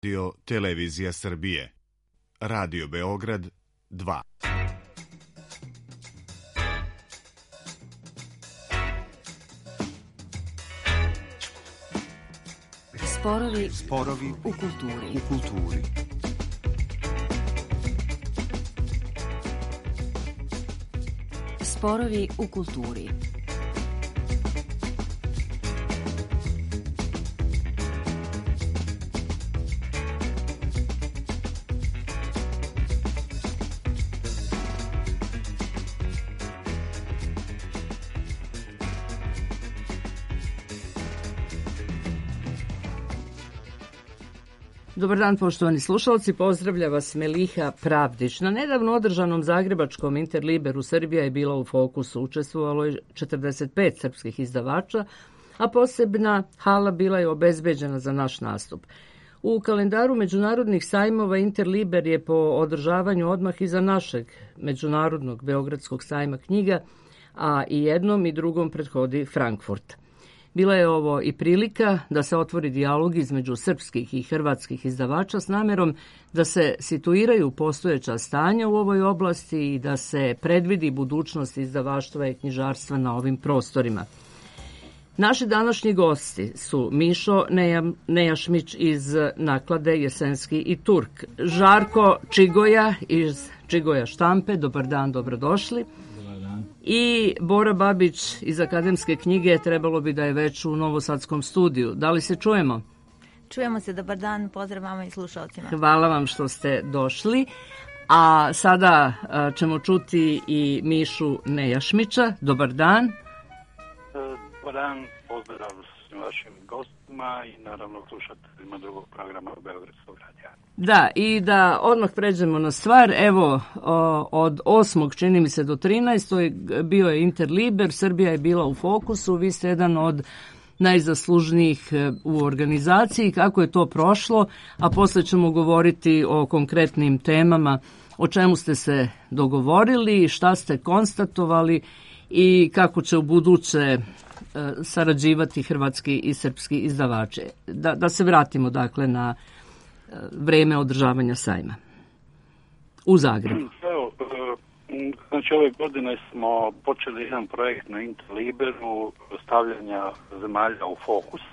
Radio Televizija Srbije. Radio Beograd 2. Sporovi u kulturi. Sporovi u kulturi. Dobar dan, poštovani slušalci, pozdravlja vas Meliha Pravdić. Na nedavno održanom zagrebačkom Interliberu Srbija je bila u fokusu. Učestvovalo je 45 srpskih izdavača, a posebna hala bila je obezbeđena za naš nastup. U kalendaru međunarodnih sajmova Interliber je po održavanju odmah iza našeg međunarodnog Beogradskog sajma knjiga, a i jednom i drugom prethodi Frankfurt. Bila je ovo i prilika da se otvori dijalog između srpskih i hrvatskih izdavača s namerom da se situiraju postojeća stanja u ovoj oblasti i da se predvidi budućnost izdavaštva i knjižarstva na ovim prostorima. Naši današnji gosti su Mišo Nejašmić iz naklade Jesenski i Turk, Žarko Čigoja iz Čigoja štampe, dobar dan, dobrodošli. I Bora Babić iz Akademske knjige, trebalo bi da je već u novosadskom studiju. Da li se čujemo? Čujemo se, dobar dan, pozdrav vama i slušalcima. Hvala vam što ste došli. A sada ćemo čuti i Mišu Nejašmića. Dobar dan. Dobar dan, pozdrav svim vašim gostima i naravno slušateljima drugog programa Beogradskog radija. Da, i da odmah pređemo na stvar. Evo, od 8. čini mi se do 13. bio je Interliber, Srbija je bila u fokusu, vi ste jedan od najzaslužnijih u organizaciji. Kako je to prošlo, a posle ćemo govoriti o konkretnim temama, o čemu ste se dogovorili, šta ste konstatovali i kako će u buduće sarađivati hrvatski i srpski izdavači. Da se vratimo dakle na vreme održavanja sajma u Zagrebu. Znači ove godine smo počeli jedan projekt na Interliberu stavljanja zemalja u fokus.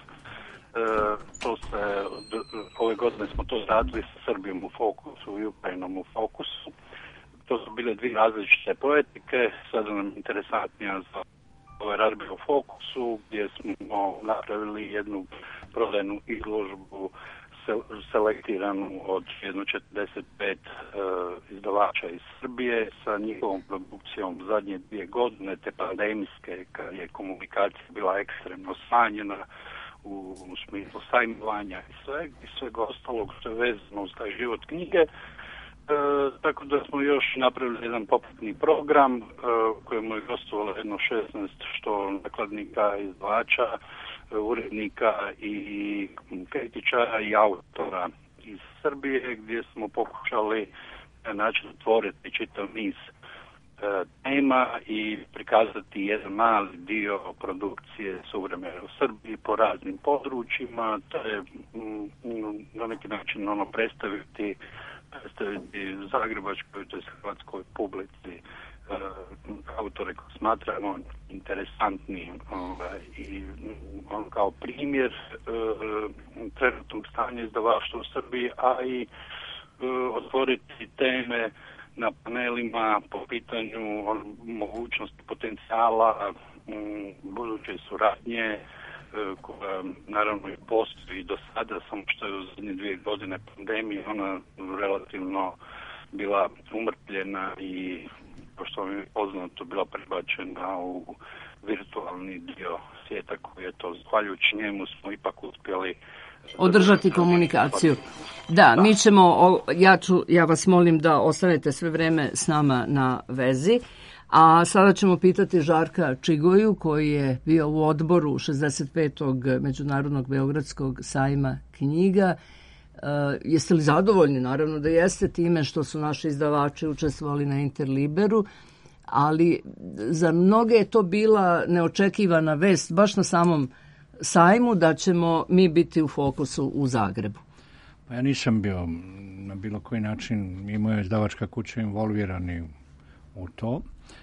Ove godine smo to radili sa Srbijom u fokusu i Ukrajinom u fokusu. To su bile dvije različite poetike, sada nam interesantnija za ove razbije u fokusu, gdje smo napravili jednu prodajnu izložbu selektiranu od 45 izdavača iz Srbije sa njihovom produkcijom zadnje 2 godine, te pandemijske, kad je komunikacija bila ekstremno smanjena u smislu sajmovanja i svega ostalog što je vezano uz taj život knjige. Tako da smo još napravili jedan popratni program kojemu je gostovalo jedno 16 što nakladnika, izdavača, urednika i kritičara i autora iz Srbije, gdje smo pokušali na način otvoriti čitav niz tema i prikazati jedan mali dio produkcije suvremene u Srbiji po raznim područjima, to je na neki način predstaviti zagrebačkoj, to je hrvatskoj publici autore koje smatramo interesantni i kao primjer trenutnog stanja izdavaštva u Srbiji, a i otvoriti teme na panelima po pitanju mogućnosti potencijala buduće suradnje koja naravno i postoji do sada, samo što je u zadnje 2 godine pandemije ona relativno bila umrtvljena i što mi je poznato bila prebačena u virtualni dio svijeta koji je to, zahvaljujući njemu smo ipak uspjeli održati komunikaciju. Da, mi ćemo, ja vas molim da ostanete sve vreme s nama na vezi, a sada ćemo pitati Žarka Čigoju koji je bio u odboru 65. Međunarodnog Beogradskog sajma knjiga. Jeste li zadovoljni? Naravno da jeste time što su naši izdavači učestvovali na Interliberu, ali za mnoge je to bila neočekivana vest baš na samom sajmu da ćemo mi biti u fokusu u Zagrebu. Pa ja nisam bio na bilo koji način, imao je izdavačka kuća involvirani u to,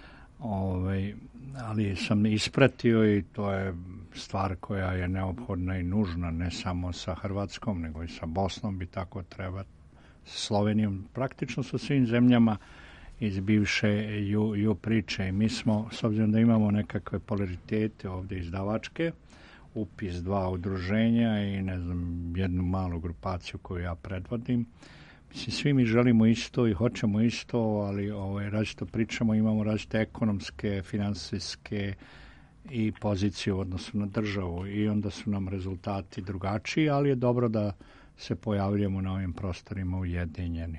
ali sam ispratio i to je stvar koja je neophodna i nužna, ne samo sa Hrvatskom, nego i sa Bosnom bi tako treba, sa Slovenijom, praktično sa svim zemljama iz bivše ju priče. I mi smo, s obzirom da imamo nekakve polaritete ovdje izdavačke, upis 2 udruženja i ne znam, jednu malu grupaciju koju ja predvodim. Mislim, svi mi želimo isto i hoćemo isto, ali različito pričamo, imamo različite ekonomske, finansijske i pozicije u odnosu na državu i onda su nam rezultati drugačiji, ali je dobro da se pojavljujemo na ovim prostorima ujedinjeni.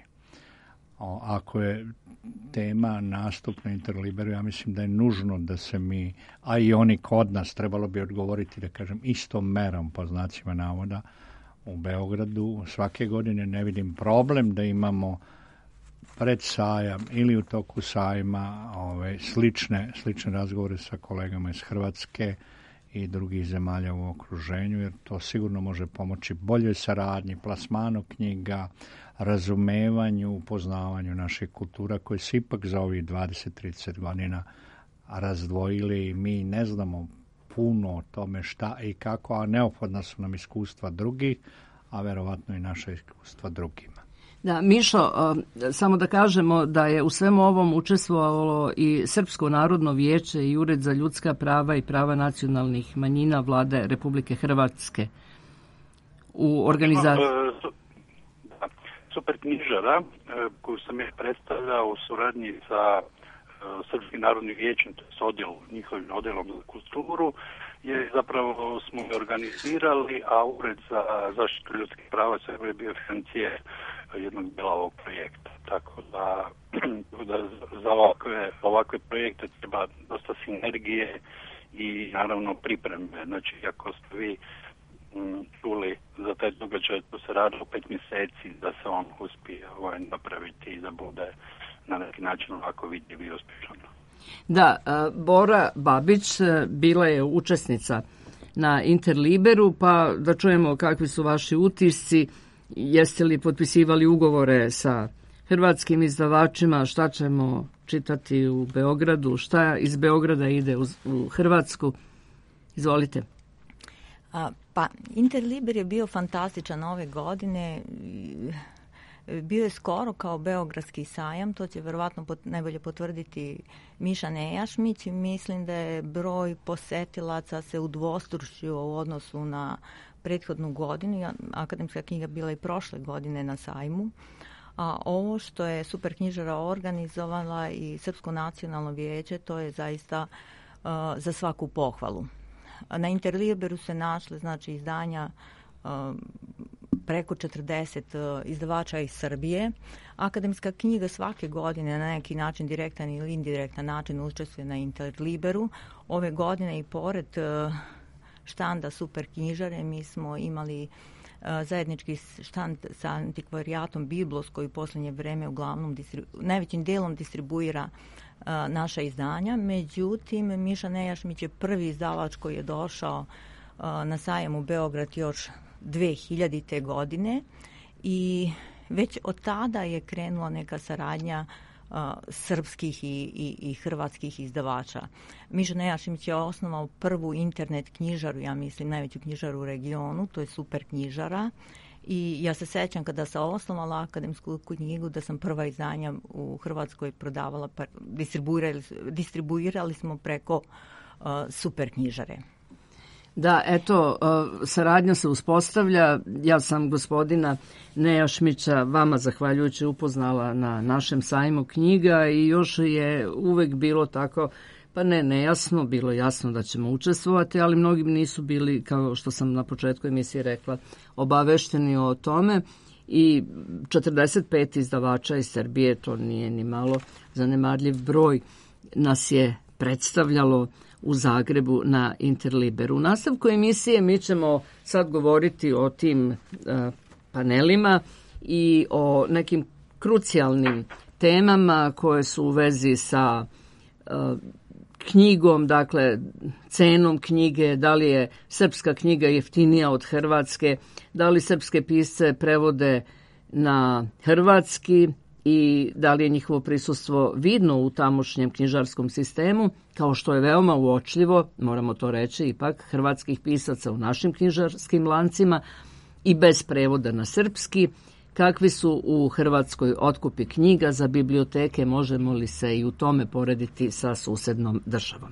Ako je tema nastup na Interliberu, ja mislim da je nužno da se mi, a i oni kod nas, trebalo bi odgovoriti, da kažem, istom merom, po znacima navoda, u Beogradu. Svake godine ne vidim problem da imamo pred sajam ili u toku sajma slične razgovore sa kolegama iz Hrvatske i drugih zemalja u okruženju, jer to sigurno može pomoći boljoj saradnji, plasmanu knjiga, razumevanju, upoznavanju naših kultura koje se ipak za ovih 20-30 godina razdvojili i mi ne znamo puno o tome šta i kako, a neophodna su nam iskustva drugih, a verovatno i naša iskustva drugima. Da, Mišo, samo da kažemo da je u svemu ovom učestvovalo i Srpsko narodno vijeće i Ured za ljudska prava i prava nacionalnih manjina Vlade Republike Hrvatske u organizaciji. Super knjižara koju sam je predstavljao u suradnji sa Srpskim narodnim vijećem, to je njihovim odjelom za kulturu, je zapravo smo organizirali, a Ured za zaštitu ljudskih prava sve je bio financijer jednog dijela ovog projekta. Tako da za ovakve projekte treba dosta sinergije i naravno pripreme. Znači, ako ste vi čuli za taj događaj, to se radi o 5 mjeseci da se on uspije napraviti i da bude na neki način ovako vidljiv i uspješan. Da, Bora Babić bila je učesnica na Interliberu, pa da čujemo kakvi su vaši utisci. Jeste li potpisivali ugovore sa hrvatskim izdavačima, šta ćemo čitati u Beogradu, šta iz Beograda ide u Hrvatsku? Izvolite. Pa, Interliber je bio fantastičan ove godine. Bio je skoro kao Beogradski sajam, to će verovatno najbolje potvrditi Miša Nejašmić. Mislim da je broj posetilaca se udvostručio u odnosu na prethodnu godinu. Akademska knjiga bila i prošle godine na sajmu. A ovo što je Super knjižara organizovala i Srpsko nacionalno vijeće, to je zaista za svaku pohvalu. Na Interliberu se našle izdanja preko 40 izdavača iz Srbije. Akademska knjiga svake godine na neki način, direktan ili indirektan način, učestvuje na Interliberu. Ove godine i pored štanda Super knjižare mi smo imali zajednički štand sa antikvarijatom Biblos, koji u posljednje vreme uglavnom najvećim delom distribuira naša izdanja. Međutim, Miša Nejašmić je prvi izdavač koji je došao na sajam u Beograd još 2000. godine i već od tada je krenula neka saradnja srpskih i hrvatskih izdavača. Miša Nejašmić je osnovao prvu internet knjižaru, ja mislim najveću knjižaru u regionu, to je Super knjižara. I ja se sećam kada sam osnovala akademsku knjigu da sam prva izdanja u Hrvatskoj prodavala, distribuirali smo preko Super knjižare. Da, eto, saradnja se uspostavlja. Ja sam gospodina Nejašmića vama zahvaljujući upoznala na našem sajmu knjiga i još je uvek bilo tako, pa nejasno, bilo jasno da ćemo učestvovati, ali mnogi nisu bili, kao što sam na početku emisije rekla, obavešteni o tome. I 45 izdavača iz Srbije, to nije ni malo zanemarljiv broj, nas je predstavljalo u Zagrebu na Interliberu. U nastavku emisije mi ćemo sad govoriti o tim panelima i o nekim krucijalnim temama koje su u vezi sa knjigom, dakle cenom knjige, da li je srpska knjiga jeftinija od hrvatske, da li srpske pisce prevode na hrvatski i da li je njihovo prisustvo vidno u tamošnjem knjižarskom sistemu, kao što je veoma uočljivo, moramo to reći, ipak hrvatskih pisaca u našim knjižarskim lancima i bez prevoda na srpski. Kakvi su u Hrvatskoj otkupi knjiga za biblioteke, možemo li se i u tome porediti sa susednom državom?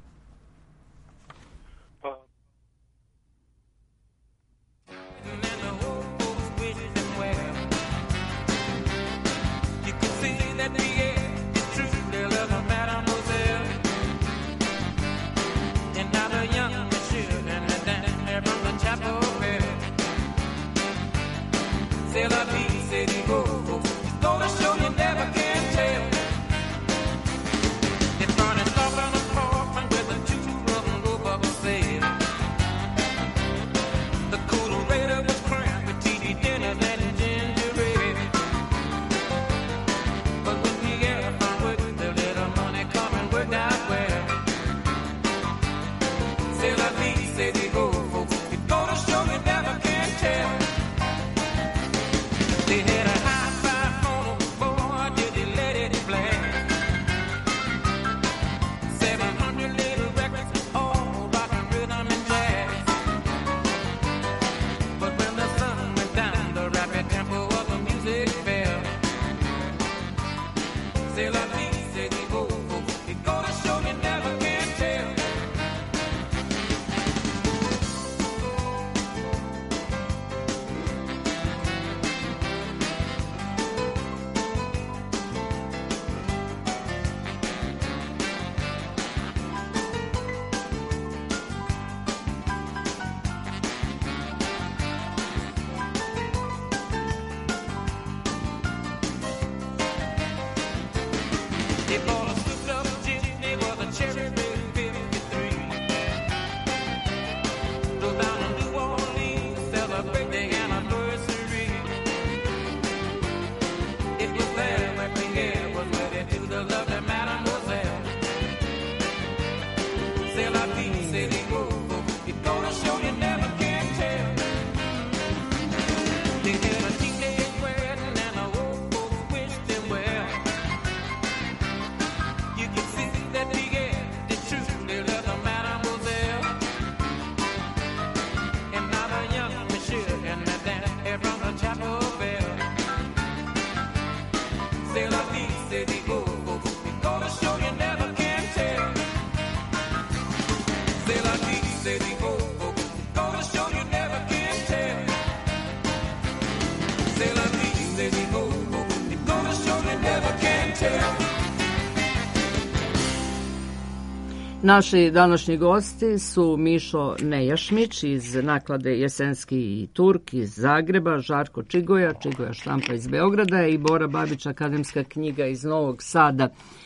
Naši današnji gosti su Mišo Nejašmić iz naklade Jesenski Turk iz Zagreba, Žarko Čigoja štampa iz Beograda i Bora Babić, akademska knjiga iz Novog Sada.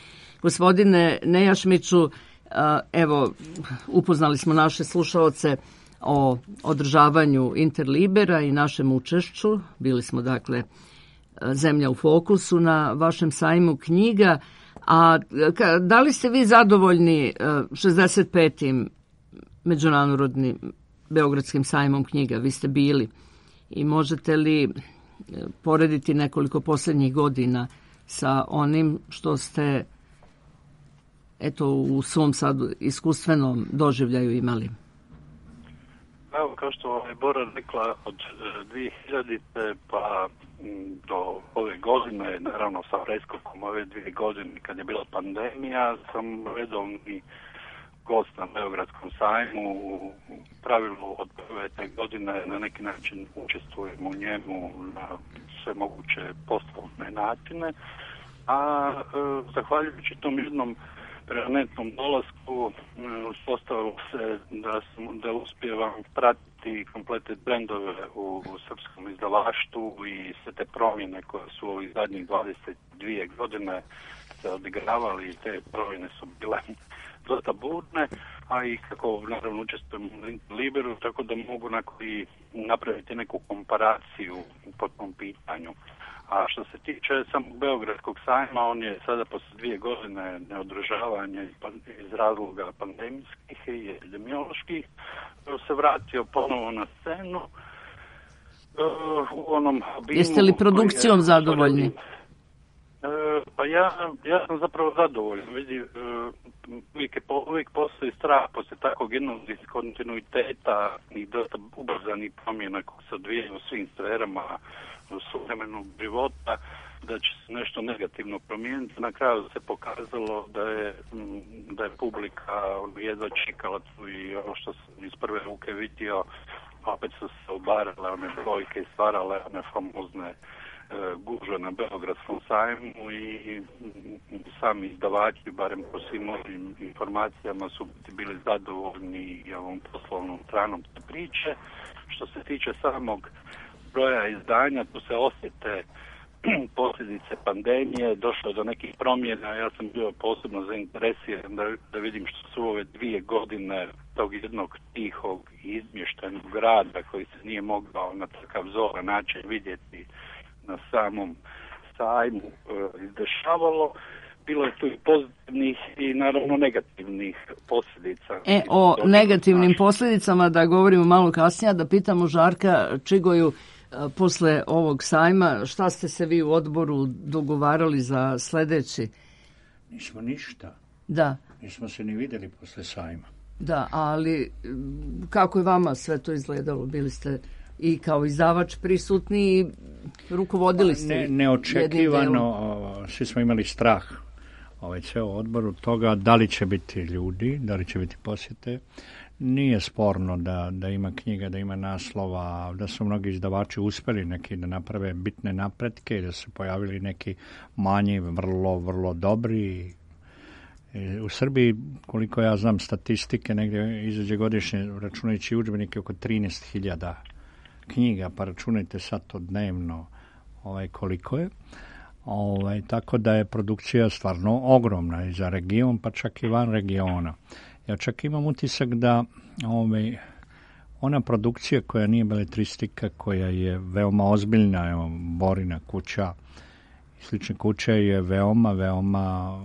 Gospodine Nejašmiću, evo, upoznali smo naše slušaoce o održavanju Interlibera i našem učešću. Bili smo, dakle, zemlja u fokusu na vašem sajmu knjiga. A da li ste vi zadovoljni 65. Međunarodnim Beogradskim sajmom knjiga? Vi ste bili i možete li porediti nekoliko posljednjih godina sa onim što ste u svom sad iskustvenom doživljaju imali? Evo, kao što je Bora rekla, od 2000. pa do ove godine, naravno sa preskokom ove 2 godine kad je bila pandemija, sam redovni gost na Beogradskom sajmu. U pravilu od prve te godine na neki način učestvujem u njemu na sve moguće poslovne načine, a zahvaljujući tom jednom permanentnom dolasku uspostavilo se da uspijevam pratiti komplete trendove u srpskom izdavaštvu i sve te promjene koje su ovih zadnjih 22 godine se odigravali i te promjene su bile dosta burne. a i kako naravno učestvujem u Liberu, tako da mogu i napraviti neku komparaciju po tom pitanju. A što se tiče samog Beogradskog sajma, on je sada posle 2 godine neodržavanja iz razloga pandemijskih i epidemioloških se vratio ponovo na scenu u onom obimu. Jeste li produkcijom zadovoljni? Pa ja sam zapravo zadovoljan. Vidi, uvijek postoji strah poslije takvog jednog diskontinuiteta i dosta ubrzanih promjena koje se odvijaju u svim sferama suvremenog života, da će se nešto negativno promijeniti. Na kraju se pokazalo da je publika jedva čekala tu i ono što sam iz prve ruke vidio, opet su se obarale one brojke i stvarale one famozne gužve na Beogradskom sajmu i sami izdavači, barem po svim ovim informacijama, su bili zadovoljni i ovom poslovnom stranom te priče. Što se tiče samog broja izdanja, tu se osjete posljedice pandemije, došlo je do nekih promjena. Ja sam bio posebno zainteresiran da vidim što su ove 2 godine tog jednog tihog i izmještenog grada koji se nije mogao na takav zoran način vidjeti na samom sajmu izdešavalo. Bilo je tu i pozitivnih i naravno negativnih posljedica. O negativnim posljedicama da govorimo malo kasnije, da pitamo Žarka Čigoju posle ovog sajma, šta ste se vi u odboru dogovarali za sljedeći? Nismo ništa. Da. Nismo se ni vidjeli posle sajma. Da, ali kako je vama sve to izgledalo? Bili ste i kao izdavač prisutni i rukovodili ste neočekivano, svi smo imali strah ceo odbor od toga da li će biti ljudi, da li će biti posjete. Nije sporno da ima knjiga, da ima naslova, da su mnogi izdavači uspjeli neki da naprave bitne napretke, da su pojavili neki manji, vrlo, vrlo dobri. U Srbiji, koliko ja znam statistike, negdje izađe godišnje, računajući udžbenike, oko 13.000 knjiga, pa računajte sad to dnevno koliko je. Tako da je produkcija stvarno ogromna i za region, pa čak i van regiona. Ja čak imam utisak da ona produkcija koja nije beletristika, koja je veoma ozbiljna, evo, Borina kuća i slične kuće je veoma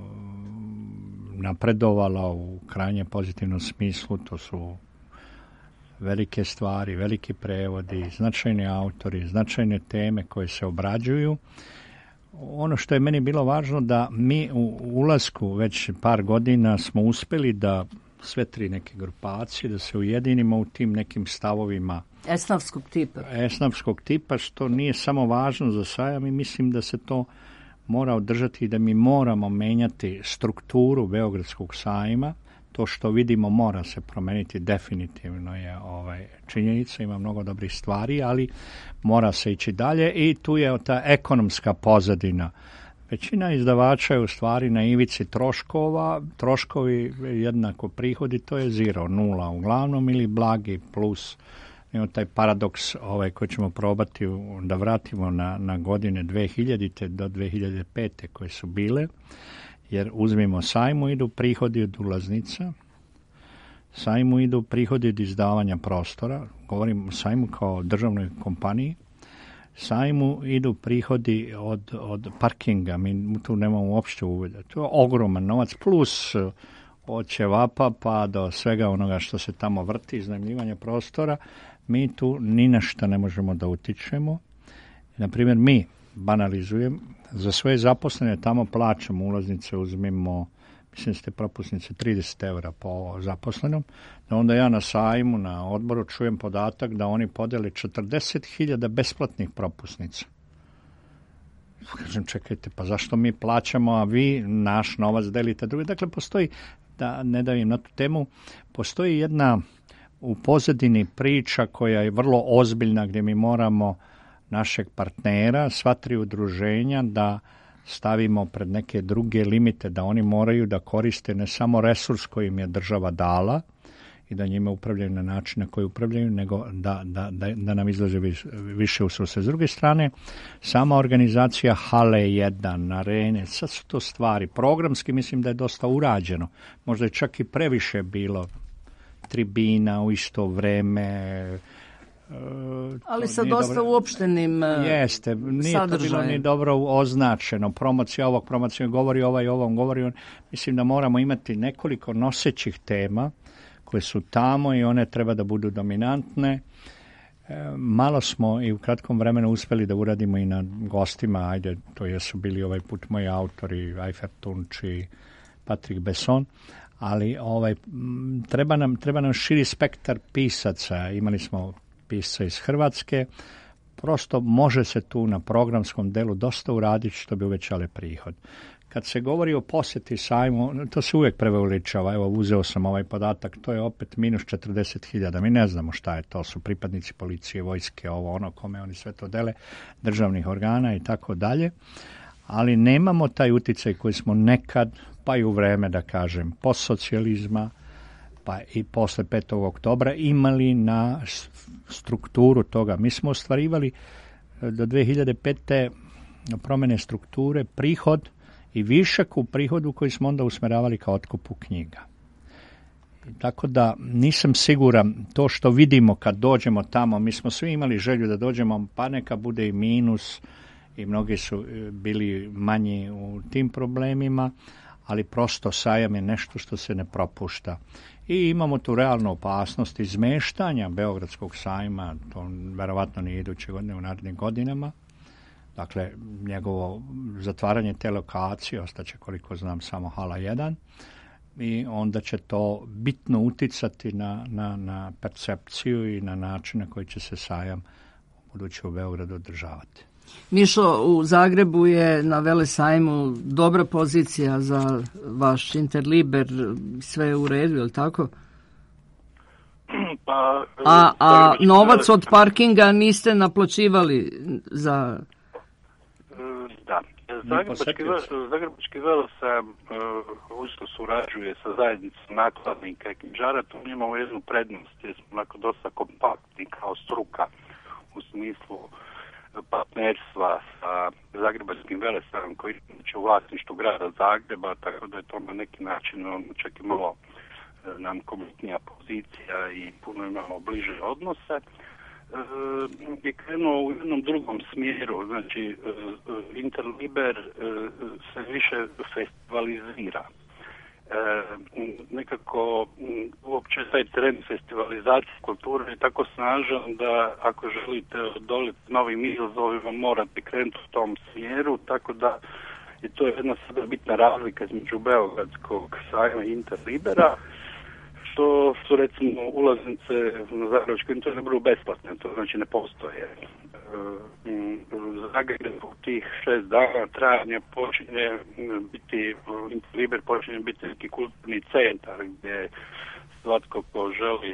napredovala u krajnje pozitivnom smislu. To su velike stvari, veliki prevodi, značajni autori, značajne teme koje se obrađuju. Ono što je meni bilo važno da mi u ulasku već par godina smo uspjeli da sve 3 neke grupacije, da se ujedinimo u tim nekim stavovima esnafskog tipa, što nije samo važno za sajam i mislim da se to mora održati i da mi moramo menjati strukturu Beogradskog sajma. To što vidimo mora se promeniti, definitivno je činjenica, ima mnogo dobrih stvari, ali mora se ići dalje i tu je ta ekonomska pozadina. Većina izdavača je u stvari na ivici troškova, troškovi jednako prihodi, to je 0 uglavnom ili blagi plus. Evo taj paradoks koji ćemo probati da vratimo na godine 2000. do 2005. koje su bile, jer uzmimo sajmu, idu prihodi od ulaznica, sajmu idu prihodi od izdavanja prostora, govorim o sajmu kao državnoj kompaniji, sajmu idu prihodi od parkinga, mi tu nemamo uopšte uvida. To je ogroman novac, plus od ćevapa pa do svega onoga što se tamo vrti, iznajmljivanja prostora, mi tu ni na šta ne možemo da utičemo. Naprimjer, mi banalizujem, za svoje zaposlene tamo plaćamo ulaznice, uzmimo, mislim ste propusnice 30 € po zaposlenom, da onda ja na sajmu, na odboru čujem podatak da oni podele 40.000 besplatnih propusnica. Kažem, čekajte, pa zašto mi plaćamo, a vi naš novac delite drugi? Dakle, postoji, da ne davim na tu temu, postoji jedna u pozadini priča koja je vrlo ozbiljna, gdje mi moramo našeg partnera, sva 3 udruženja, da stavimo pred neke druge limite, da oni moraju da koriste ne samo resurs koji im je država dala i da njime upravljaju na način na koji upravljaju, nego da nam izlaže više u susret. S druge strane, sama organizacija Hale 1, Arene, sad su to stvari. Programski mislim da je dosta urađeno. Možda je čak i previše bilo tribina u isto vreme. Ali sa dosta uopštenim jeste, nije sadržajem. To bilo ni dobro označeno. Promocija ovog, promocija govori ovaj, ovom govori on. Mislim da moramo imati nekoliko nosećih tema koje su tamo i one treba da budu dominantne. Malo smo i u kratkom vremenu uspeli da uradimo i na gostima, ajde, to jesu bili ovaj put moji autori, Ajfer Tunč i Patrik Besson, ali treba nam širi spektar pisaca. Imali smo pisca iz Hrvatske, prosto može se tu na programskom delu dosta uraditi što bi uvećale prihod. Kad se govori o posjeti sajmu, to se uvijek preveličava. Evo, uzeo sam ovaj podatak, to je opet minus 40.000. Mi ne znamo šta je to, su pripadnici policije, vojske, ovo, ono, kome oni sve to dele, državnih organa i tako dalje. Ali nemamo taj uticaj koji smo nekad, pa i u vreme, da kažem, postsocijalizma, pa i posle 5. oktobra imali na strukturu toga. Mi smo ostvarivali do 2005. promjene strukture, prihod i višak u prihodu koji smo onda usmeravali kao otkupu knjiga. Tako da nisam siguran, to što vidimo kad dođemo tamo, mi smo svi imali želju da dođemo, pa neka bude i minus i mnogi su bili manji u tim problemima, ali prosto sajam je nešto što se ne propušta. I imamo tu realnu opasnost izmeštanja Beogradskog sajma, to verovatno nije iduće godine u narednim godinama. Dakle, njegovo zatvaranje te lokacije ostaće, koliko znam, samo hala 1 i onda će to bitno uticati na percepciju i na način na koji će se sajam budući u Beogradu održavati. Mišo, u Zagrebu je na Velesajmu dobra pozicija za vaš Interliber, sve je u redu, je li tako? Pa, a novac od parkinga niste naplaćivali za... Da, Zagrebački Velesajam usko surađuje sa zajednicom nakladnika i knjižara, tu imamo jednu prednost, jer smo onako dosta kompaktni kao struka u smislu partnerstva sa Zagrebačkim Velesajmom koji će u vlasništvu grada Zagreba, tako da je to na neki način čak i malo nam komitnija pozicija i puno imamo bliže odnose. Je krenuo u jednom drugom smjeru, znači Interliber se više festivalizira. Nekako uopće taj trend festivalizacije kulture je tako snažan da ako želite odoliti novim izazovima morate krenuti u tom smjeru, tako da je to jedna sada bitna razlika između Beogradskog sajma i Interlibera, što su recimo ulaznice na Zagrebačkom Interliberu besplatne, to znači ne postoje. Zagreb u tih 6 dana trajanja Interliber počinje biti neki kulturni centar gdje svatko ko želi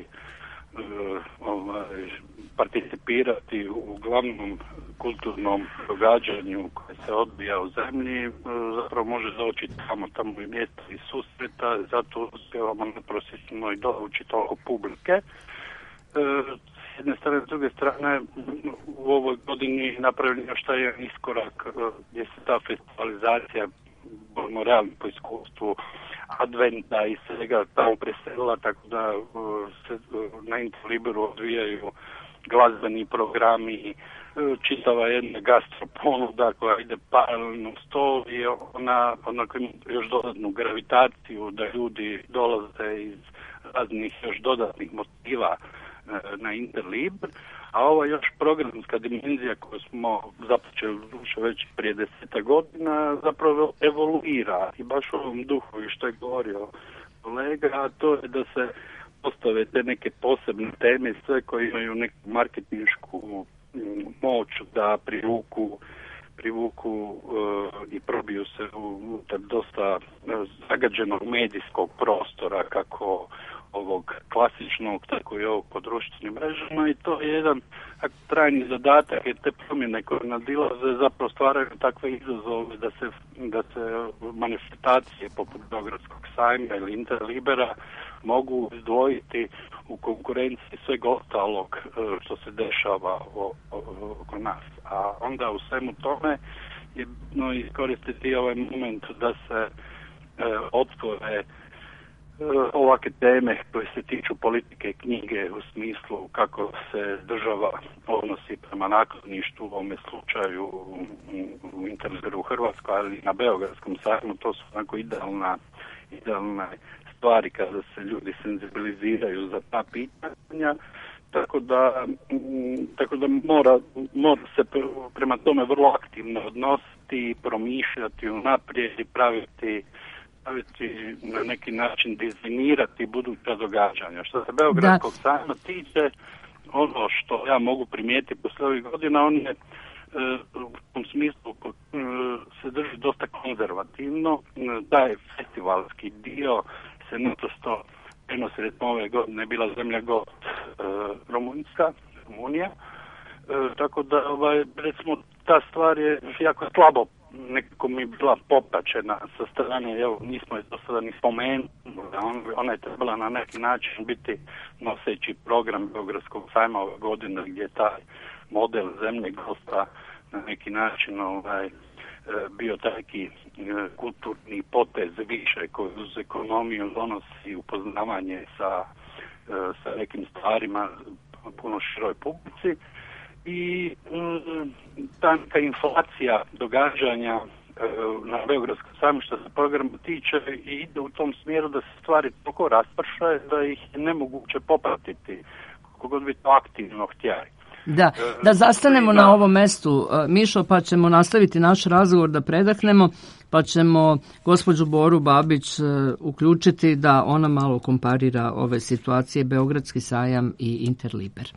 participirati u glavnom kulturnom događanju koje se odvija u zemlji, zapravo može doći tamo je mjesto i susreta, zato uspjevamo neprosječno i dovući toliko publike. S jedne strane, s druge strane, u ovoj godini napravljeno još taj iskorak gdje se ta festivalizacija, budemo realni po iskustvu, adventa i svega tamo preselila, tako da se na Interliberu odvijaju glazbeni programi, čitava jedna gastroponuda koja ide paralelno uz to i ona ima još dodatnu gravitaciju da ljudi dolaze iz raznih još dodatnih motiva na Interliber, a ova još programska dimenzija koju smo započeli već prije 10 godina zapravo evoluira i baš u ovom duhu i što je govorio kolega, a to je da se postave te neke posebne teme, sve koje imaju neku marketinšku moć da privuku i probiju se unutar dosta zagađenog medijskog prostora, kako ovog klasičnog, tako i ovog po društvenim mrežama, i to je jedan trajni zadatak, jer te promjene koje nadilaze zapravo stvaraju takve izazove da se manifestacije poput Beogradskog sajma ili Interlibera mogu izdvojiti u konkurenciji svega ostalog što se dešava oko nas. A onda u svemu tome je bitno iskoristiti ovaj moment da se otvore ovakve teme koje se tiču politike knjige u smislu kako se država odnosi prema nakladništvu, u ovome slučaju u Interliberu u Hrvatskoj, ali i na Beogradskom sajmu, to su onako idealne stvari kada se ljudi senzibiliziraju za ta pitanja, tako da mora se prema tome vrlo aktivno odnositi, promišljati unaprijed i praviti na neki način dizajnirati buduća događanja. Što se Beogradskog sajma tiče, ono što ja mogu primijetiti posle ovih godina, on je u tom smislu se drži dosta konzervativno. Taj festivalski dio se naprosto prenosi, recimo ove godine bila zemlja gost Rumunija, tako da recimo ta stvar je jako slabo nekako mi bila popraćena sa strane, evo nismo je do sada ni spomenuli, ona je trebala na neki način biti noseći program Beogradskog sajma ove godine, gdje je taj model zemlje gosta na neki način bio taki kulturni potez više koji uz ekonomiju donosi upoznavanje sa nekim stvarima puno široj publici. I ta neka inflacija događanja na Beogradskom sajmu što se programa tiče ide u tom smjeru da se stvari toliko raspršaju da ih je nemoguće popratiti kako god bi to aktivno htjeli. Da zastanemo na ovom mestu, Mišo, pa ćemo nastaviti naš razgovor, da predahnemo, pa ćemo gospođu Boru Babić uključiti da ona malo komparira ove situacije, Beogradski sajam i Interliber.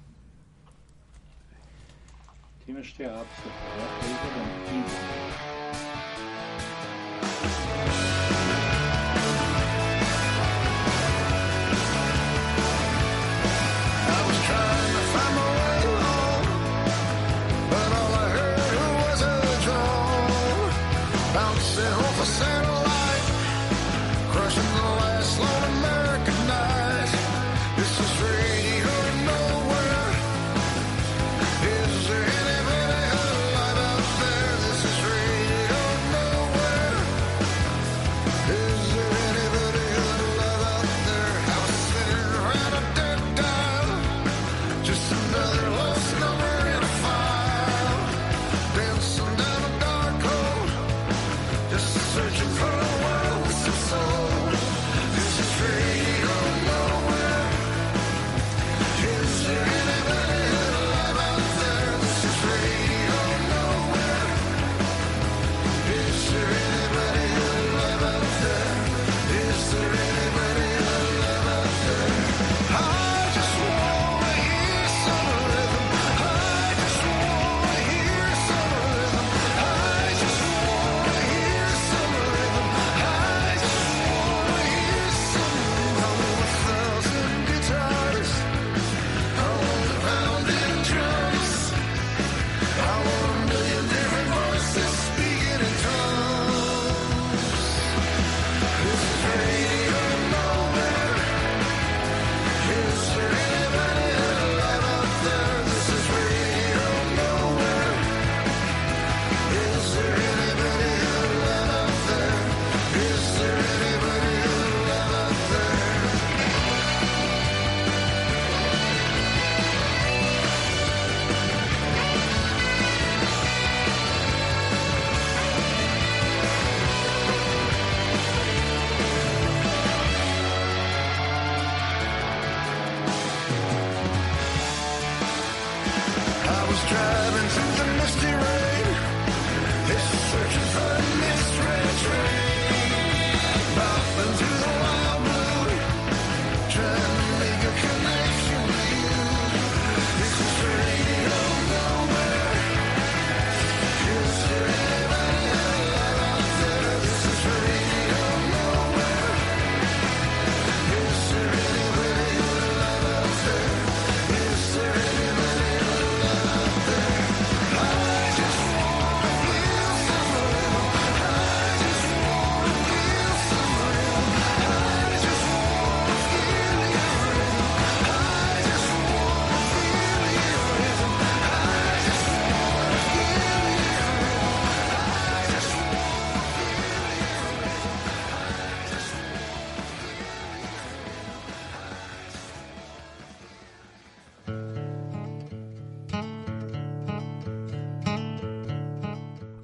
Time što ja apsolutno izgledam searching for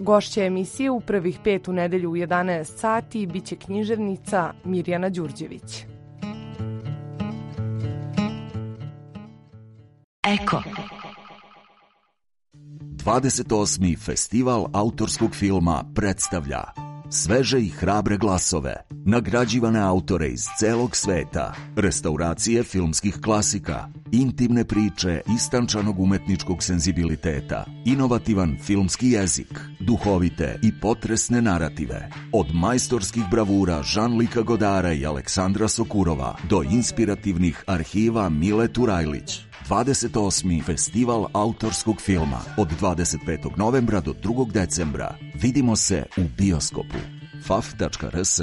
Gošća emisije u prvih 5 u nedelju u 11 sati biće književnica Mirjana Đurđević. Eko. 28. festival autorskog filma predstavlja sveže i hrabre glasove, nagrađivane autore iz celog sveta, restauracije filmskih klasika, intimne priče istančanog umetničkog senzibiliteta, inovativan filmski jezik, duhovite i potresne narative, od majstorskih bravura Jean-Luca Godara i Aleksandra Sokurova do inspirativnih arhiva Mile Turajlić. 28. festival autorskog filma od 25. novembra do 2. decembra. Vidimo se u bioskopu. faf.rs.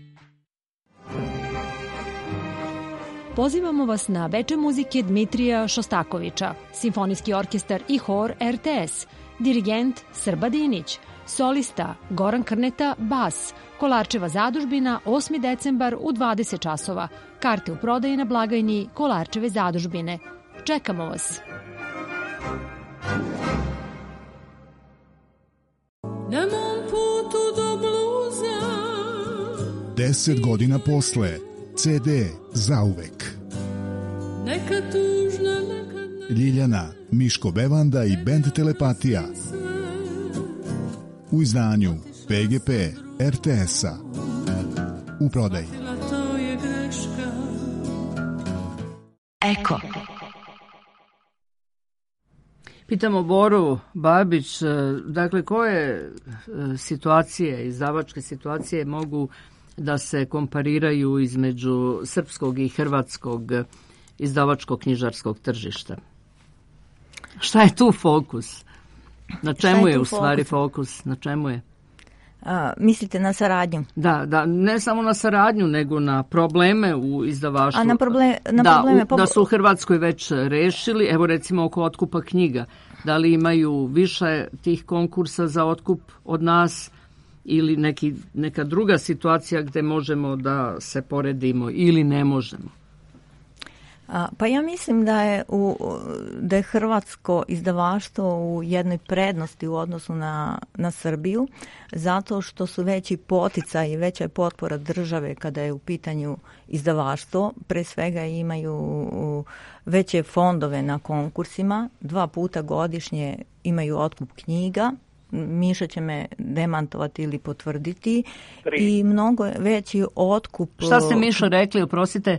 Pozivamo vas na veče muzike Dmitrija Šostakovića, simfonijski orkestar i hor RTS, dirigent Srba Dinić, solista Goran Krneta, bas, Kolarčeva zadužbina, 8. decembar u 20 časova. Karte u prodaji na blagajni Kolarčeve zadužbine. Čekamo vas. Na mom putu do bluza 10 godina posle CD zauvek. Neka tužna, neka Ljiljana, Miško Bevanda i bend Telepatija u izdanju PGP RTS-a. U prodaji. to je greška. Eko. Pitamo Boru Babić, dakle, koje situacije, izdavačke situacije mogu da se kompariraju između srpskog i hrvatskog izdavačkog knjižarskog tržišta? Šta je tu fokus? Na čemu je u stvari fokus? Na čemu je? Mislite na saradnju? Da, ne samo na saradnju, nego na probleme u izdavaštvu. Da su u Hrvatskoj već rešili, evo recimo oko otkupa knjiga. Da li imaju više tih konkursa za otkup od nas ili neka druga situacija gde možemo da se poredimo ili ne možemo? Pa ja mislim da je hrvatsko izdavaštvo u jednoj prednosti u odnosu na Srbiju, zato što su veći poticaji i veća je potpora države kada je u pitanju izdavaštvo. Pre svega imaju veće fondove na konkursima, 2 puta godišnje imaju otkup knjiga, Miša će me demantovati ili potvrditi, i mnogo veći otkup... Šta ste, Mišo, rekli, oprostite?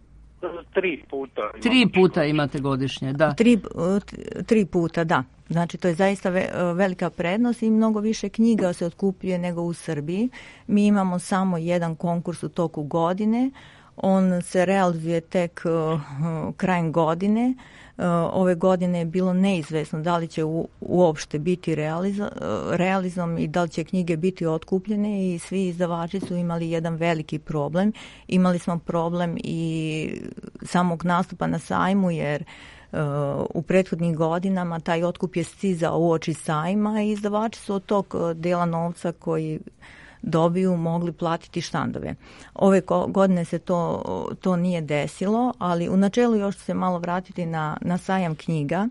3 puta. 3 puta imate godišnje, da. 3 puta, da. Znači, to je zaista velika prednost i mnogo više knjiga se otkupljuje nego u Srbiji. Mi imamo samo jedan konkurs u toku godine. On se realizuje tek krajem godine. Ove godine je bilo neizvesno da li će uopšte biti realizom i da li će knjige biti otkupljene, i svi izdavači su imali jedan veliki problem. Imali smo problem i samog nastupa na sajmu, jer u prethodnim godinama taj otkup je stizao uoči sajma i izdavači su od tog dela novca koji dobiju mogli platiti štandove. Ove godine se to nije desilo, ali u načelu još se malo vratiti na sajam knjiga.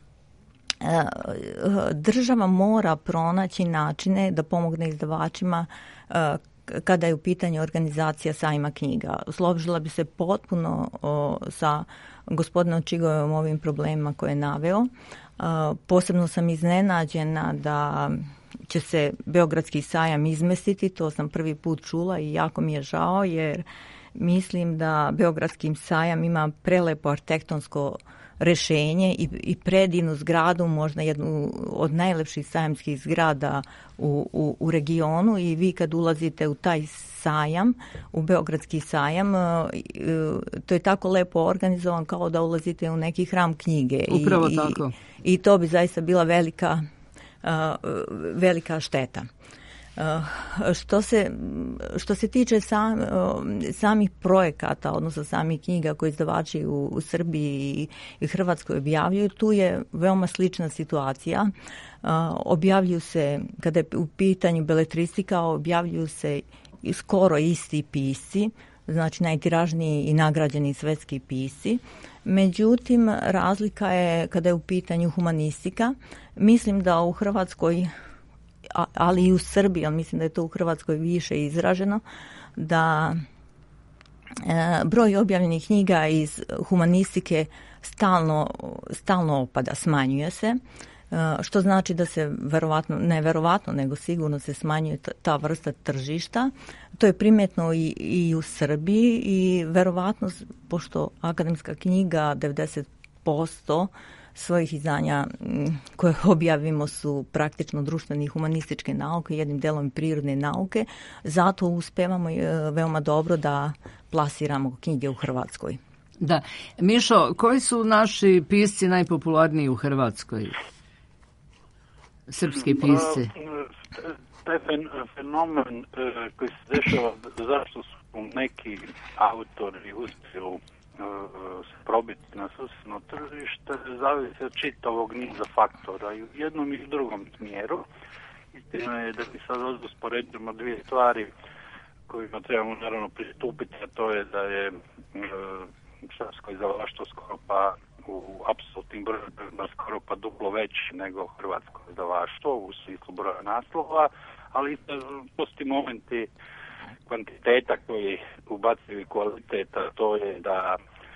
Država mora pronaći načine da pomogne izdavačima kada je u pitanju organizacija sajma knjiga. Složila bi se potpuno sa gospodinom Čigovim ovim problemima koje je naveo. Posebno sam iznenađena da će se Beogradski sajam izmestiti, to sam prvi put čula i jako mi je žao, jer mislim da Beogradski sajam ima prelepo arhitektonsko rešenje i predivnu zgradu, možda jednu od najlepših sajamskih zgrada u regionu, i vi kad ulazite u taj sajam, u Beogradski sajam, to je tako lepo organizovan kao da ulazite u neki hram knjige. Upravo tako. I to bi zaista bila velika šteta. Što se tiče samih projekata, odnosno samih knjiga koje izdavači u Srbiji i Hrvatskoj objavljuju, tu je veoma slična situacija. Objavljuju se, kada je u pitanju beletristika, objavljuju se skoro isti pisci, znači najtiražniji i nagrađeni svetski pisci. Međutim, razlika je kada je u pitanju humanistika. Mislim da u Hrvatskoj ali i u Srbiji, ali mislim da je to u Hrvatskoj više izraženo, da broj objavljenih knjiga iz humanistike stalno opada, smanjuje se, što znači da se neverovatno, nego sigurno se smanjuje ta vrsta tržišta. To je primjetno i u Srbiji i verovatno, pošto akademska knjiga 90% svojih izdanja koje objavimo su praktično društvene i humanističke nauke, jednim delom prirodne nauke, zato uspevamo veoma dobro da plasiramo knjige u Hrvatskoj. Da. Mišo, koji su naši pisci najpopularniji u Hrvatskoj? Srpski pisci. Taj fenomen koji se dešava, zašto su neki autori uspiju se probiti na susjedno tržište, zavisi od čitavog niza faktora i u jednom i u drugom smjeru. Istina je da mi sad usporedimo dvije stvari kojima trebamo naravno pristupiti, a to je da je srpsko izdavaštvo skoro pa u apsolutnim brojevima skoro pa duplo veći nego hrvatsko izdavaštvo u smislu broja naslova, ali postoji momenti kvantiteta koji ubacuju kvaliteta, to je da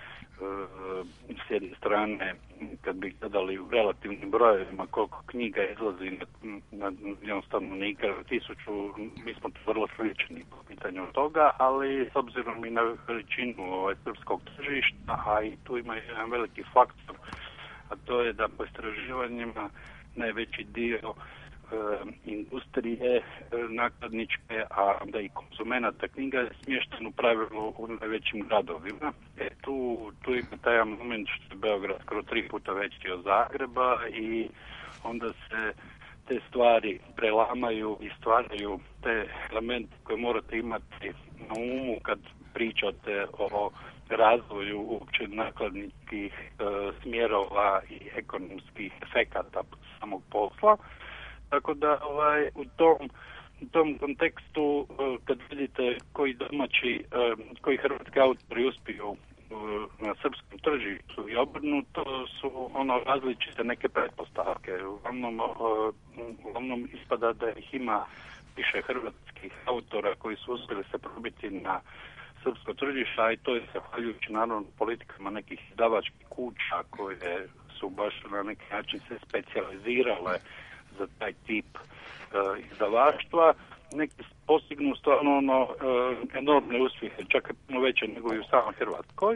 s jedne strane, kad bi gledali u relativnim brojevima koliko knjiga izlazi na stanovnika 1000, mi smo vrlo slični po pitanju toga, ali s obzirom i na veličinu srpskog tržišta, a i tu ima jedan veliki faktor, a to je da po istraživanjima najveći dio industrije nakladničke, a da i konzumenata knjiga je smješten u pravilu u najvećim gradovima. Tu ima taj moment što je Beograd skoro 3 puta veći od Zagreba i onda se te stvari prelamaju i stvaraju te elemente koje morate imati na umu kad pričate o razvoju uopće nakladničkih smjerova i ekonomskih efekata samog posla. Tako da u tom kontekstu kad vidite koji hrvatski autori uspiju na srpskom tržištu i obrnuto su različite neke pretpostavke. Uglavnom ispada da ih ima više hrvatskih autora koji su uspjeli se probiti na srpsko tržište, a i to je zahvaljujući naravno politikama nekih izdavačkih kuća koje su baš na neki način se specijalizirale za taj tip izdavaštva. Neki postignu stvarno enormne uspjehe, čak i puno veće nego i u samoj Hrvatskoj,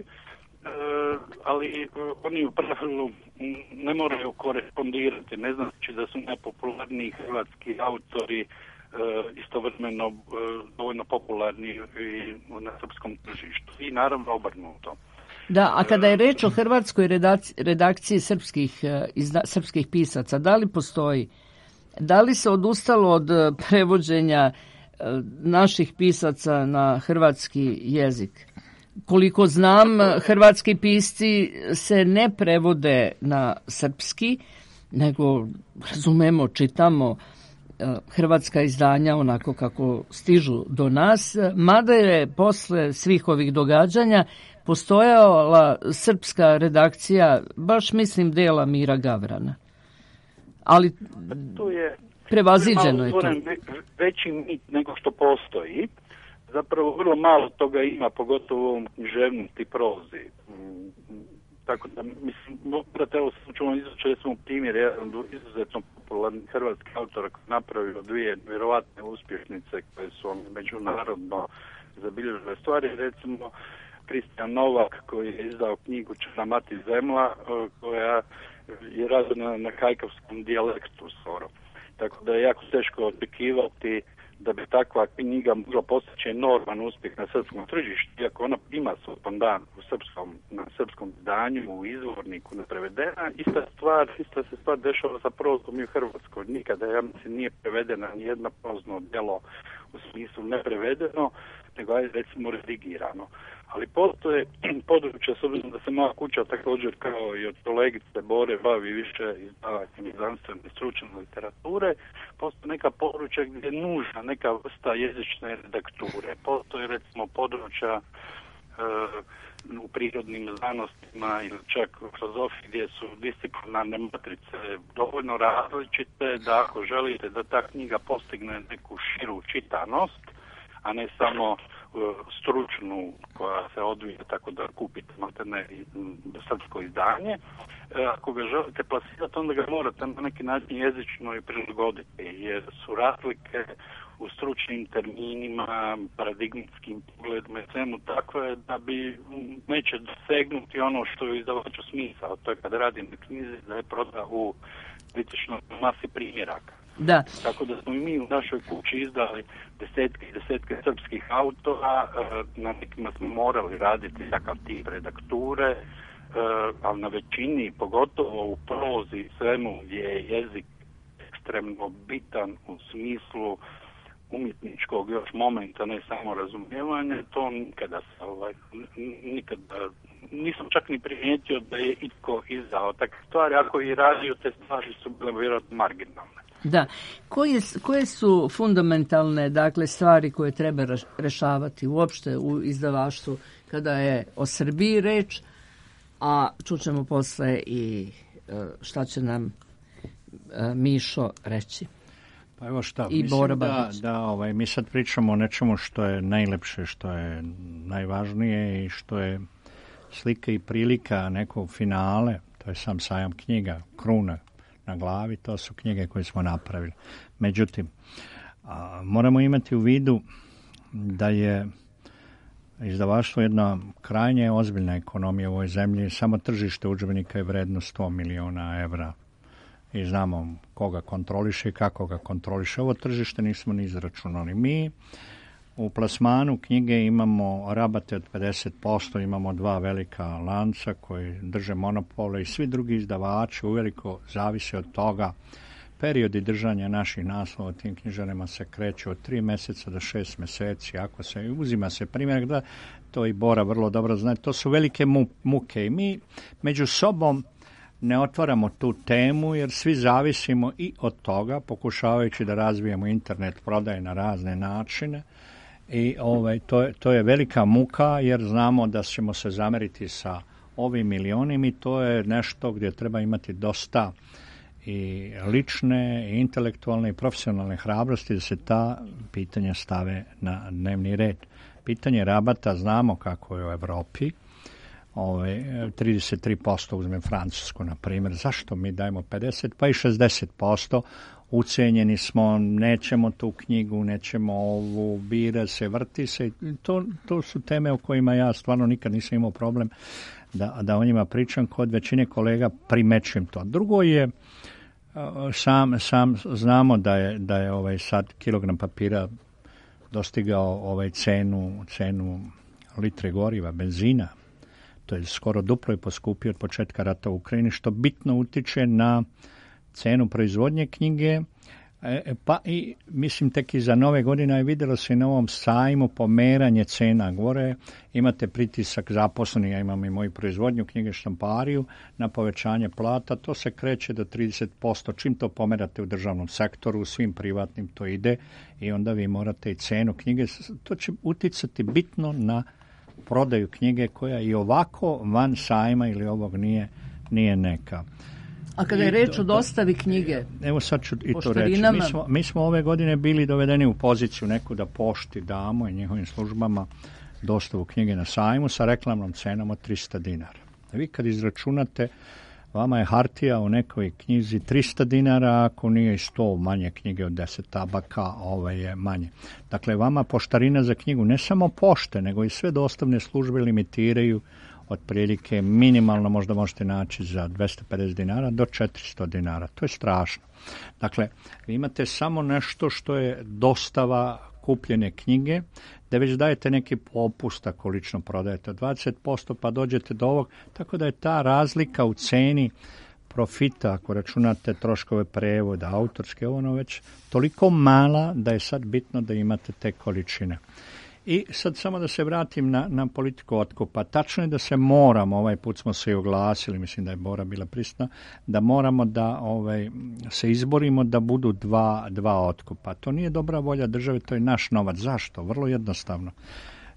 ali oni u pravilu ne moraju korespondirati. Ne znači da su najpopularniji hrvatski autori istovremeno dovoljno popularni i na srpskom tržištu. I naravno obrnuto. Da, a kada je reč o hrvatskoj redakciji srpskih pisaca, da li postoji? Da li se odustalo od prevođenja naših pisaca na hrvatski jezik? Koliko znam, hrvatski pisci se ne prevode na srpski, nego razumemo, čitamo hrvatska izdanja onako kako stižu do nas, mada je posle svih ovih događanja postojala srpska redakcija, baš mislim dela Mira Gavrana. Ali tu je prevaziđeno je to. Veći mit nego što postoji. Zapravo vrlo malo toga ima, pogotovo u ovom književnosti prozi. Tako da, mislim, evo sam ću vam izvući recimo primjer, jedan izuzetno popularni hrvatski autor koji napravio dvije vjerovatne uspješnice koje su međunarodno zabilježile stvari, recimo Kristijan Novak koji je izdao knjigu Črna mati zemlja koja je razvijena na kajkavskom dijalektu skoro. Tako da je jako teško očekivati da bi takva knjiga mogla postići enorman uspjeh na srpskom tržištu, iako ona ima supondan na srpskom izdanju, u izvorniku neprevedena. Ista se stvar dešava sa prozom i u Hrvatskoj. Nikada, ja mislim, nije prevedena nijedna prozno djelo u smislu neprevedeno, nego je recimo redigirano. Ali postoje područja, s obzirom da se moja kuća također kao i od kolegice Bore bavi više izdavanjem znanstvene i stručne literature, postoje neka područja gdje je nužna neka vrsta jezične redakture. Postoje recimo područja u prirodnim znanostima ili čak u filozofiji gdje su disciplinarne matrice dovoljno različite da ako želite da ta knjiga postigne neku širu čitanost, a ne samo stručnu koja se odvija tako da kupite maltene srpsko izdanje, ako ga želite plasirati, onda ga morate na neki način jezično i prilagoditi, jer su razlike u stručnim terminima, paradigmitskim pogledima i svemu takve da bi neće dosegnuti ono što je izdavaču smisao. To je kada radi na knjizi da je proda u kritičnoj masi primjeraka. Da. Tako da smo i mi u našoj kući izdali desetke srpskih autora, na nekima smo morali raditi takav tip redakture, ali na većini, pogotovo u prozi svemu gdje je jezik ekstremno bitan u smislu umjetničkog još momenta, ne samo razumijevanja, to nikada nisam čak ni primijetio da je itko izdao takve stvari, ako i radio te stvari su bile vjerojatno marginalne. Da. Koje su fundamentalne, dakle, stvari koje treba rešavati uopšte u izdavaštvu kada je o Srbiji reč, a čućemo posle i šta će nam Mišo reći? Pa evo šta, I mislim da mi sad pričamo o nečemu što je najlepše, što je najvažnije i što je slika i prilika nekog finale, to je sam sajam knjiga, kruna na glavi, to su knjige koje smo napravili. Međutim, moramo imati u vidu da je izdavaštvo jedna krajnje ozbiljna ekonomija u ovoj zemlji, samo tržište udžbenika je vredno 100 miliona evra. I znamo koga kontroliše i kako ga kontroliše. Ovo tržište nismo ni izračunali. Mi u plasmanu knjige imamo rabate od 50%, imamo 2 velika lanca koji drže monopole i svi drugi izdavači uveliko zavise od toga. Periodi držanja naših naslova tim knjižarima se kreću od 3 mjeseca do 6 mjeseci. Ako se uzima se primjer, da to i Bora vrlo dobro zna, to su velike muke i mi među sobom ne otvaramo tu temu jer svi zavisimo i od toga, pokušavajući da razvijemo internet prodaje na razne načine i to je velika muka jer znamo da ćemo se zameriti sa ovim milionim i to je nešto gdje treba imati dosta i lične, i intelektualne i profesionalne hrabrosti da se ta pitanja stave na dnevni red. Pitanje rabata znamo kako je u Evropi. 33% uzmem Francusku, na primjer. Zašto mi dajemo 50, pa i 60%? Ucenjeni smo, nećemo tu knjigu, nećemo ovu, bira se, vrti se. To su teme o kojima ja stvarno nikad nisam imao problem da o njima pričam. Kod većine kolega primećujem to. Drugo je, sam znamo da je sad kilogram papira dostigao cenu litre goriva, benzina. To je skoro duplo je poskupio od početka rata u Ukrajini, što bitno utiče na cenu proizvodnje knjige, pa i mislim tek i za nove godine je vidjelo se na ovom sajmu pomeranje cena gore, imate pritisak zaposlenih, ja imam i moju proizvodnju knjige štampariju, na povećanje plata, to se kreće do 30%, čim to pomerate u državnom sektoru, u svim privatnim to ide i onda vi morate i cenu knjige, to će uticati bitno na prodaju knjige koja i ovako van sajma ili ovog nije neka. A kada je reč o dostavi knjige? Evo sad ću i to reći. Mi smo ove godine bili dovedeni u poziciju neku da pošti damo i njihovim službama dostavu knjige na sajmu sa reklamnom cenom od 300 dinara. Vi kad izračunate, vama je hartija u nekoj knjizi 300 dinara, ako nije i 100 manje knjige od 10 tabaka, je manje. Dakle, vama poštarina za knjigu, ne samo pošte, nego i sve dostavne službe limitiraju otprilike minimalno možda možete naći za 250 dinara do 400 dinara. To je strašno. Dakle, vi imate samo nešto što je dostava kupljene knjige, da već dajete neki popust ako lično prodajete 20%, pa dođete do ovog, tako da je ta razlika u ceni profita, ako računate troškove prevoda, autorske, već toliko mala da je sad bitno da imate te količine. I sad samo da se vratim na politiku otkupa. Tačno je da se moramo, ovaj put smo se i oglasili, mislim da je Bora bila prisutna, da moramo da se izborimo da budu dva otkupa. To nije dobra volja države, to je naš novac. Zašto? Vrlo jednostavno.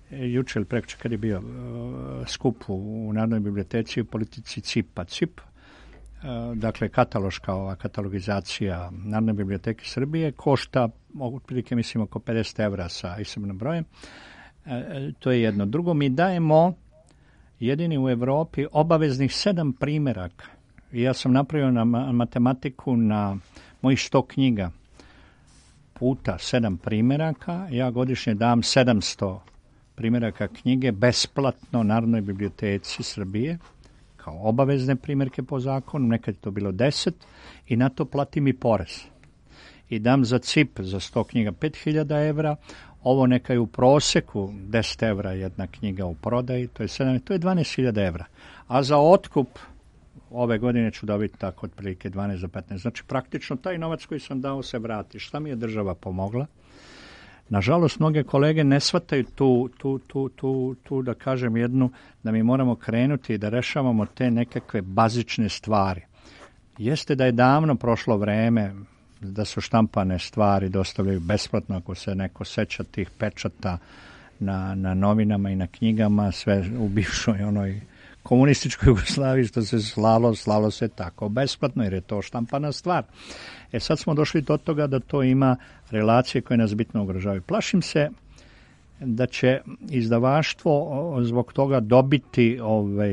juče ili prekjuče kad je bio skup u Narodnoj biblioteci u politici CIP-a. CIP, dakle katalogizacija Narodne biblioteke Srbije, košta otprilike mislim oko 50 evra sa ISBN brojem. To je jedno. Drugo, mi dajemo jedini u Evropi obaveznih 7 primjeraka. I ja sam napravio na matematiku na mojih 100 knjiga puta 7 primjeraka. Ja godišnje dam 700 primjeraka knjige besplatno Narodnoj biblioteci Srbije kao obavezne primjerke po zakonu, nekad je to bilo 10 i na to platim i porez. I dam za CIP za 100 knjiga 5000 evra, ovo neka je u proseku 10 evra jedna knjiga u prodaji, to je 12.000 evra. A za otkup ove godine ću dobiti tako otprilike 12 do 15. Znači praktično taj novac koji sam dao se vrati. Šta mi je država pomogla? Nažalost, mnoge kolege ne shvataju tu da kažem jednu, da mi moramo krenuti i da rešavamo te nekakve bazične stvari. Jeste da je davno prošlo vreme da su štampane stvari dostavljaju besplatno, ako se neko seća tih pečata na novinama i na knjigama, sve u bivšoj onoj komunističkoj Jugoslaviji što se slalo se tako besplatno, jer je to štampana stvar. Sad smo došli do toga da to ima relacije koje nas bitno ugrožavaju. Plašim se da će izdavaštvo zbog toga dobiti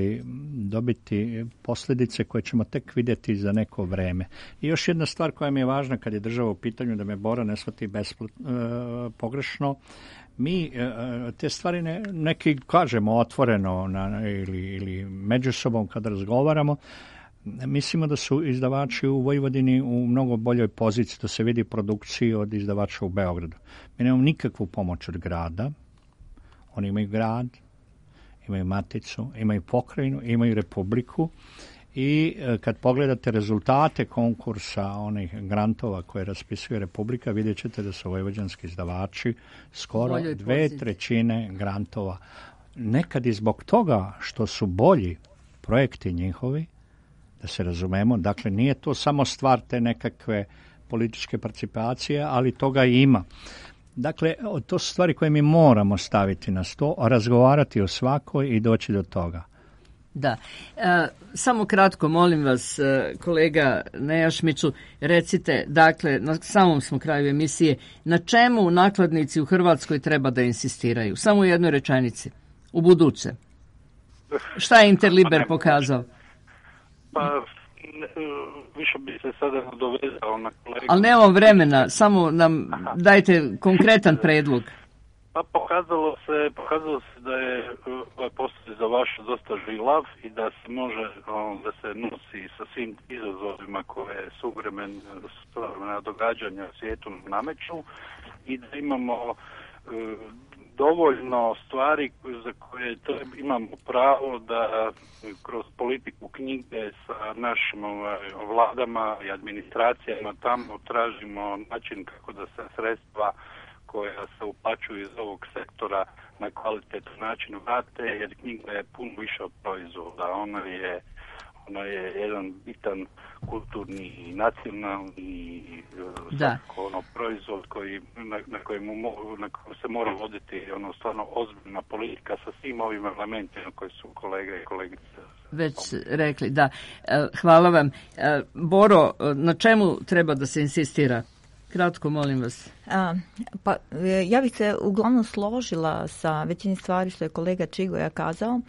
posljedice koje ćemo tek vidjeti za neko vreme. I još jedna stvar koja mi je važna kad je država u pitanju, da me Bora ne shvati pogrešno, mi te stvari neki kažemo otvoreno ili među sobom kad razgovaramo, mislimo da su izdavači u Vojvodini u mnogo boljoj poziciji, da se vidi produkciji od izdavača u Beogradu. Mi nemamo nikakvu pomoć od grada. Oni imaju grad, imaju maticu, imaju pokrajinu, imaju republiku i kad pogledate rezultate konkursa onih grantova koje raspisuje republika, vidjet ćete da su vojvođanski izdavači skoro 2/3 grantova. Nekad i zbog toga što su bolji projekti njihovi, da se razumemo, dakle nije to samo stvar te nekakve političke participacije, ali toga i ima. Dakle, to su stvari koje mi moramo staviti na sto, razgovarati o svakoj i doći do toga. Da. Samo kratko, molim vas, kolega Nejašmiću, recite, dakle, na samom smo kraju emisije, na čemu nakladnici u Hrvatskoj treba da insistiraju? Samo u jednoj rečenici. U buduće. Šta je Interliber pokazao? Pa, više bi se sada nadovezao na kolegu. Ali nemamo vremena, samo nam dajte konkretan predlog. Pa pokazalo se da je ovaj posao za vaš dosta žilav i da se može, da se nosi sa svim izazovima koje suvremena događanja u svijetu nameću i da imamo dovoljno stvari za koje imamo pravo da kroz politiku knjige sa našim vladama i administracijama tamo tražimo način kako da se sredstva koja se uplaćuju iz ovog sektora na kvalitetan način vrate, jer knjiga je puno više od proizvoda. Ona je jedan bitan kulturni i nacionalni proizvod na kojem se mora voditi stvarno ozbiljna politika sa svim ovim elementima koje su kolege i kolegice već rekli. Da. Hvala vam. Boro, na čemu treba da se insistira? Kratko, molim vas. Ja bih se uglavnom složila sa većini stvari što je kolega Čigoja kazao.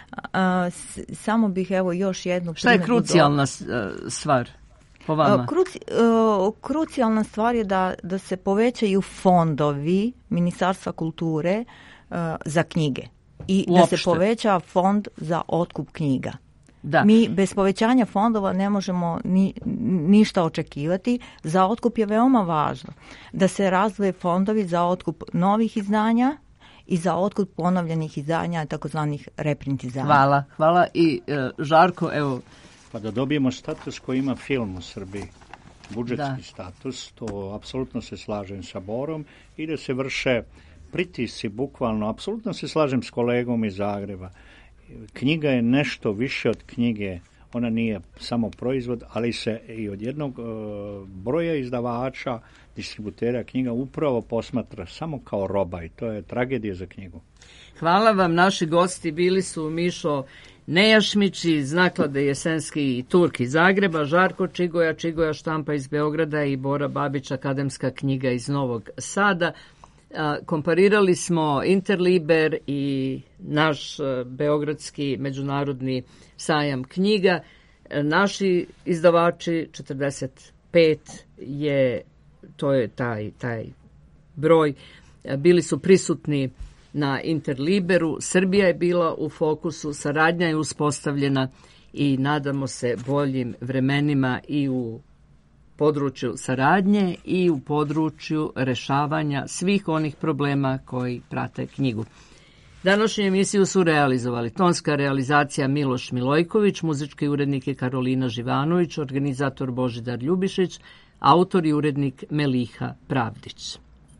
Samo bih još jednu primjedbu. Šta je krucijalna stvar po vama? Krucijalna stvar je da se povećaju fondovi Ministarstva kulture za knjige i da se poveća fond za otkup knjiga. Da. Mi bez povećanja fondova ne možemo ništa očekivati. Za otkup je veoma važno da se razvoje fondovi za otkup novih izdanja i za otkup ponovljenih izdanja, takozvanih reprint izdanja. Hvala. I Žarko, evo. Pa da dobijemo status koji ima film u Srbiji, budžetski status, to apsolutno se slažem sa Borom i da se vrše pritisci, bukvalno, apsolutno se slažem s kolegom iz Zagreba. Knjiga je nešto više od knjige, ona nije samo proizvod, ali se i od jednog broja izdavača, distributera knjiga upravo posmatra samo kao roba i to je tragedija za knjigu. Hvala vam, naši gosti bili su Mišo Nejašmić iz Naklade Jesenski Turk iz Zagreba, Žarko Čigoja, Čigoja štampa iz Beograda i Bora Babić, akademska knjiga iz Novog Sada. Komparirali smo Interliber i naš beogradski međunarodni sajam knjiga. Naši izdavači 45 to je taj broj, bili su prisutni na Interliberu. Srbija je bila u fokusu, saradnja je uspostavljena i nadamo se boljim vremenima i u području saradnje i u području rešavanja svih onih problema koji prate knjigu. Današnju emisiju su realizovali tonska realizacija Miloš Milojković, muzički urednik je Karolina Živanović, organizator Božidar Ljubišić, autor i urednik Meliha Pravdić.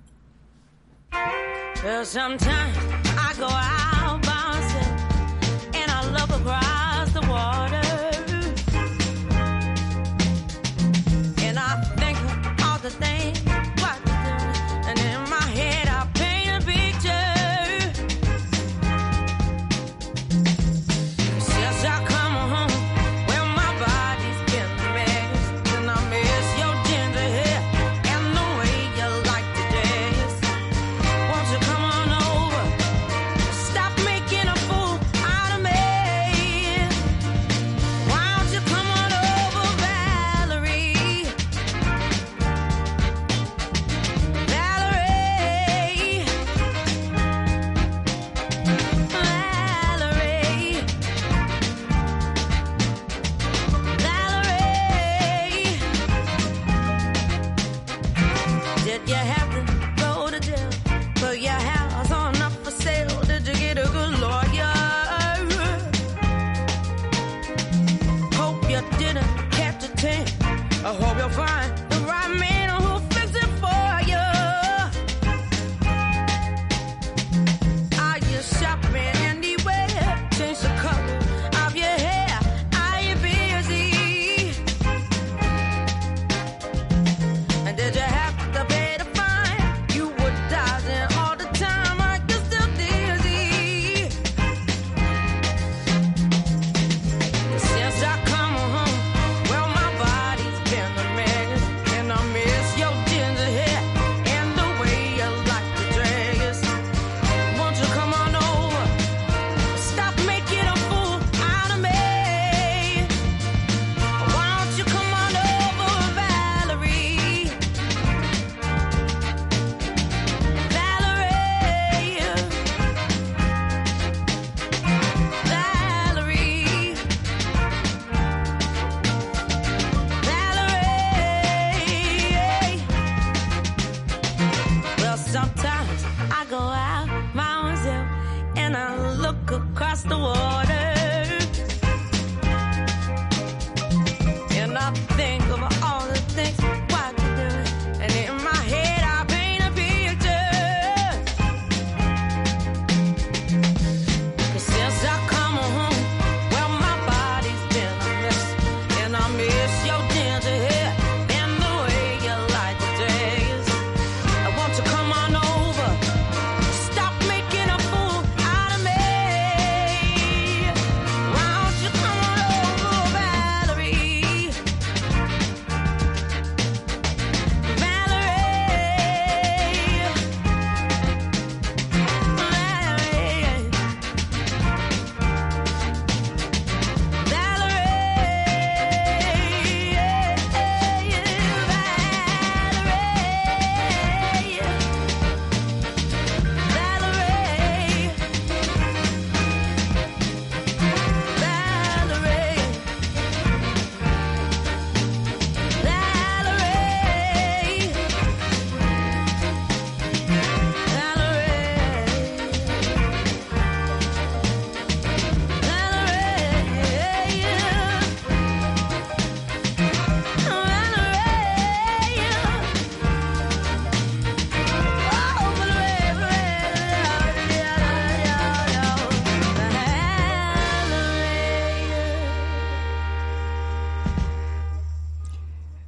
Well, sometimes I go out by myself and I look across the water and I think of all the things what to do, and in my head I paint a picture. Since I come home, well, my body's been a mess, and I miss your ginger hair and the way you like to dress. Won't you come on over? Stop making a fool out of me. Why don't you come on over, Valerie? Valerie. Valerie. Valerie. Did you have to go to jail? Put your house on up for sale? Did you get a good lawyer? Hope you didn't catch a tan. I hope you'll find the right man who'll fix it for you. Are you shopping anywhere? Change the color of your hair. Are you busy? And did you have to pay the fine? You were dodging all the time. Are you still dizzy? Since I come home, well, my body's been a mess, and I miss your ginger hair and the way you like to dress. Won't you come on over? Stop making a fool out of me. Why don't you come on over, Valerie? Valerie. Valerie. Valerie. Well, sometimes I go out by myself and I look across the water.